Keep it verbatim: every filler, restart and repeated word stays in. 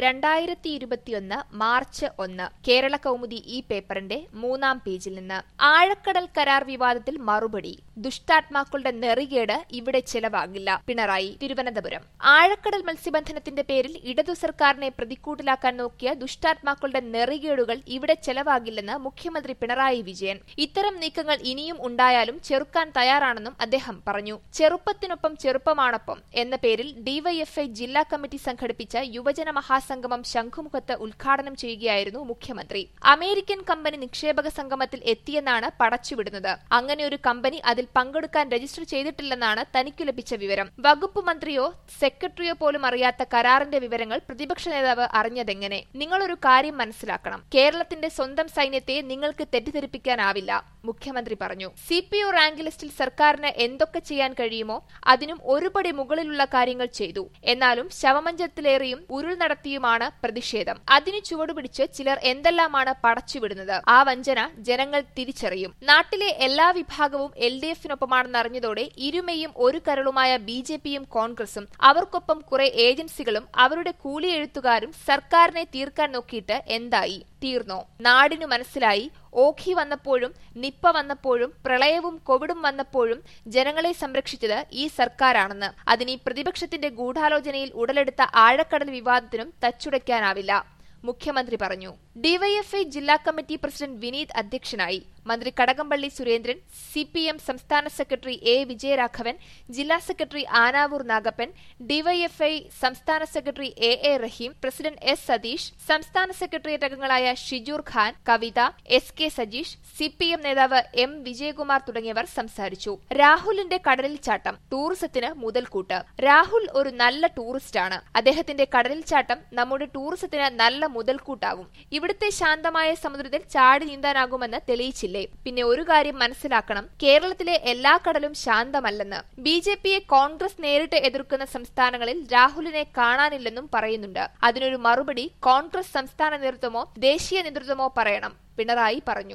രണ്ടായിരത്തി ഇരുപത്തിയൊന്ന് മാർച്ച് ഒന്ന് കേരള കൗമുദി ഈ പേപ്പറിന്റെ മൂന്നാം പേജിൽ നിന്ന് ആഴക്കടൽ കരാർ വിവാദത്തിൽ മറുപടി. ദുഷ്ടാത്മാക്കളുടെ നെറികേട് ഇവിടെ ചെലവാകില്ല. പിണറായി തിരുവനന്തപുരം. ആഴക്കടൽ മത്സ്യബന്ധനത്തിന്റെ പേരിൽ ഇടതു സർക്കാരിനെ പ്രതിക്കൂട്ടിലാക്കാൻ നോക്കിയ ദുഷ്ടാത്മാക്കളുടെ നെറികേടുകൾ ഇവിടെ ചെലവാകില്ലെന്ന് മുഖ്യമന്ത്രി പിണറായി വിജയൻ. ഇത്തരം നീക്കങ്ങൾ ഇനിയും ഉണ്ടായാലും ചെറുക്കാൻ തയ്യാറാണെന്നും അദ്ദേഹം പറഞ്ഞു. ചെറുപ്പത്തിനൊപ്പം ചെറുപ്പമാണൊപ്പം എന്ന പേരിൽ ഡിവൈഎഫ്ഐ ജില്ലാ കമ്മിറ്റി സംഘടിപ്പിച്ച യുവജന മഹാസംഗമം ശംഖുമുഖത്ത് ഉദ്ഘാടനം ചെയ്യുകയായിരുന്നു മുഖ്യമന്ത്രി. അമേരിക്കൻ കമ്പനി നിക്ഷേപക സംഗമത്തിൽ എത്തിയെന്നാണ് പടച്ചുവിടുന്നത്. അങ്ങനെ ഒരു കമ്പനി അതിൽ പങ്കെടുക്കാൻ രജിസ്റ്റർ ചെയ്തിട്ടില്ലെന്നാണ് തനിക്കു ലഭിച്ച വിവരം. വകുപ്പ് മന്ത്രിയോ സെക്രട്ടറിയോ പോലും അറിയാത്ത കരാറിന്റെ വിവരങ്ങൾ പ്രതിപക്ഷ നേതാവ് അറിഞ്ഞതെങ്ങനെ? നിങ്ങളൊരു കാര്യം മനസ്സിലാക്കണം. കേരളത്തിന്റെ സ്വന്തം സൈന്യത്തെ നിങ്ങൾക്ക് തെറ്റിദ്ധരിപ്പിക്കാനാവില്ല, മുഖ്യമന്ത്രി പറഞ്ഞു. സി പി ഒ റാങ്ക് ലിസ്റ്റിൽ സർക്കാരിന് എന്തൊക്കെ ചെയ്യാൻ കഴിയുമോ അതിനും ഒരുപടി മുകളിലുള്ള കാര്യങ്ങൾ ചെയ്തു. എന്നാലും ശവമഞ്ചത്തിലേറിയും ഉരുൾ നടത്തിയുമാണ് പ്രതിഷേധം. അതിനു ചുവടുപിടിച്ച് ചിലർ എന്തെല്ലാമാണ് പടച്ചുവിടുന്നത്. ആ വഞ്ചന ജനങ്ങൾ തിരിച്ചറിയും. നാട്ടിലെ എല്ലാ വിഭാഗവും എൽ ഡി എഫിനൊപ്പമാണെന്നറിഞ്ഞതോടെ ഇരുമയും ഒരു കരളുമായ ബി ജെ പിയും കോൺഗ്രസും അവർക്കൊപ്പം കുറെ ഏജൻസികളും അവരുടെ കൂലിയെഴുത്തുകാരും സർക്കാരിനെ തീർക്കാൻ നോക്കിയിട്ട് എന്തായി? തീർന്നോ? നാടിനു മനസ്സിലായി. ഓഖി വന്നപ്പോഴും നിപ്പ വന്നപ്പോഴും പ്രളയവും കോവിഡും വന്നപ്പോഴും ജനങ്ങളെ സംരക്ഷിച്ചത് ഈ സർക്കാരാണെന്ന്. അതിന് പ്രതിപക്ഷത്തിന്റെ ഗൂഢാലോചനയിൽ ഉടലെടുത്ത ആഴക്കടൽ വിവാദത്തിനും തച്ചുടയ്ക്കാനാവില്ല, മുഖ്യമന്ത്രി പറഞ്ഞു. ഡിവൈഎഫ്ഐ ജില്ലാ കമ്മിറ്റി പ്രസിഡന്റ് വിനീത് അധ്യക്ഷനായി. മന്ത്രി Kadakampally Surendran, C P M സംസ്ഥാന സെക്രട്ടറി എ വിജയരാഘവൻ, ജില്ലാ സെക്രട്ടറി ആനാവൂർ നാഗപ്പൻ, ഡിവൈഎഫ്ഐ സംസ്ഥാന secretary A A Rahim, president S Satheesh, സംസ്ഥാന സെക്രട്ടേറിയറ്റ് അംഗങ്ങളായ Shijoor Khan, Kavitha, S K Sajeesh, C P M നേതാവ് എം വിജയകുമാർ തുടങ്ങിയവർ സംസാരിച്ചു. രാഹുലിന്റെ കടലിൽ ചാട്ടം ടൂറിസത്തിന് മുതൽക്കൂട്ട്. രാഹുൽ ഒരു നല്ല ടൂറിസ്റ്റാണ്. അദ്ദേഹത്തിന്റെ കടലിൽ ചാട്ടം നമ്മുടെ ടൂറിസത്തിന് നല്ല മുതൽക്കൂട്ടാകും. ഇവിടുത്തെ ശാന്തമായ സമുദ്രത്തിൽ ചാടി നീന്താനാകുമെന്ന് തെളിയിച്ചില്ലേ? പിന്നെ ഒരു കാര്യം മനസ്സിലാക്കണം, കേരളത്തിലെ എല്ലാ കടലും ശാന്തമല്ലെന്ന്. ബി ജെ പിയെ കോൺഗ്രസ് നേരിട്ട് എതിർക്കുന്ന സംസ്ഥാനങ്ങളിൽ രാഹുലിനെ കാണാനില്ലെന്നും പറയുന്നുണ്ട്. അതിനൊരു മറുപടി കോൺഗ്രസ് സംസ്ഥാന നേതൃത്വമോ ദേശീയ നേതൃത്വമോ പറയണം, പിണറായി പറഞ്ഞു.